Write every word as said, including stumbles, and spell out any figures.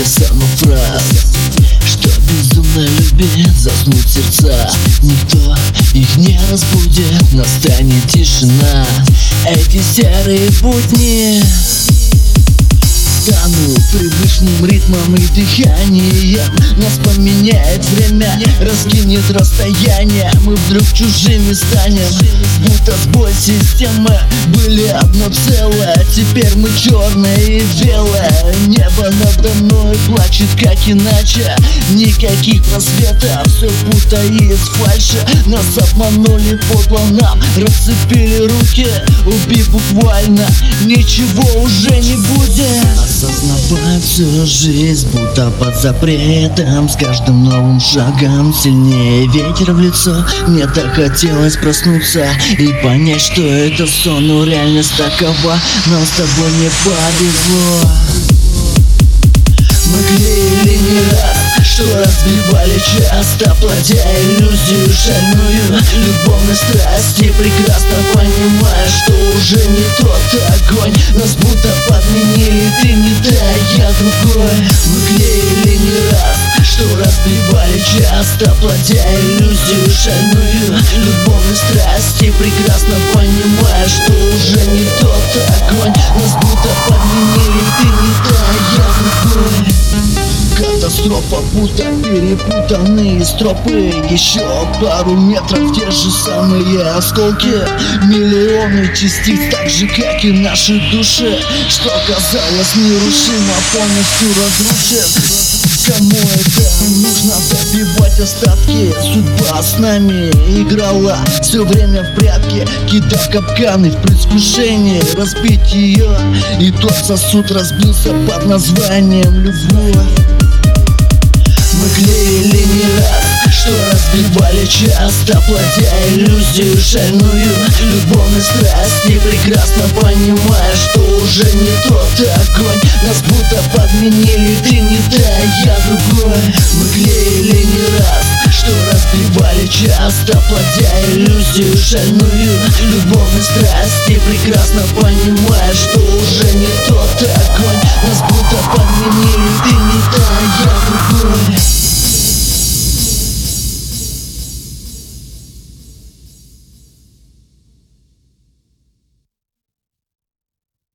те самых фраз, что безумно любит заснуть сердца. Никто их не разбудит, настанет тишина. Эти серые будни станут привычным ритмом и дыханием. Нас поменяет время, раскинет расстояние. Мы вдруг чужими станем, будто сбой системы. Были одно целое, теперь мы черное и белое. Небо надо мной плачет, как иначе. Никаких просветов, все будто из фальши. Нас обманули подло нам, расцепили руки, убив буквально. Ничего уже не будет. Осознавать всю жизнь будто под запретом. С каждым новым шагом сильнее ветер в лицо. Мне так хотелось проснуться и понять, что это сон, но реальность такова. Нам с тобой не повезло. Мы клеили не раз, что разбивали часто, плодя иллюзию шальную любовной страсти. Прекрасно понимая, что уже не тот огонь. Нас будто подменили, ты не та, я другой. Мы клеили не раз, что разбивали часто, плодя иллюзию шальную любовной страсти. Прекрасно понимая, что уже не тот огонь. Нас будто подменили, ты не та, я другой. Катастрофа, будто перепутанные стропы. Еще пару метров, те же самые осколки. Миллионы частиц, так же как и наши души. Что казалось нерушимо, полностью разрушит. Кому это нужно добивать остатки? Судьба с нами играла все время в прятки, кидав капканы в предвкушении разбить ее. И тот сосуд разбился под названием любовь. Мы клеили не раз, что разбивали часто, плодя иллюзию шальную любовной страсти. Прекрасно понимая, что уже не тот огонь. Нас будто подменили, ты не та, я другой. Мы клеили не раз, что разбивали часто, плодя иллюзию шальную любовной страсти. Прекрасно понимая, что уже не тот огонь. Нас будто подменили, ты не та, я другой.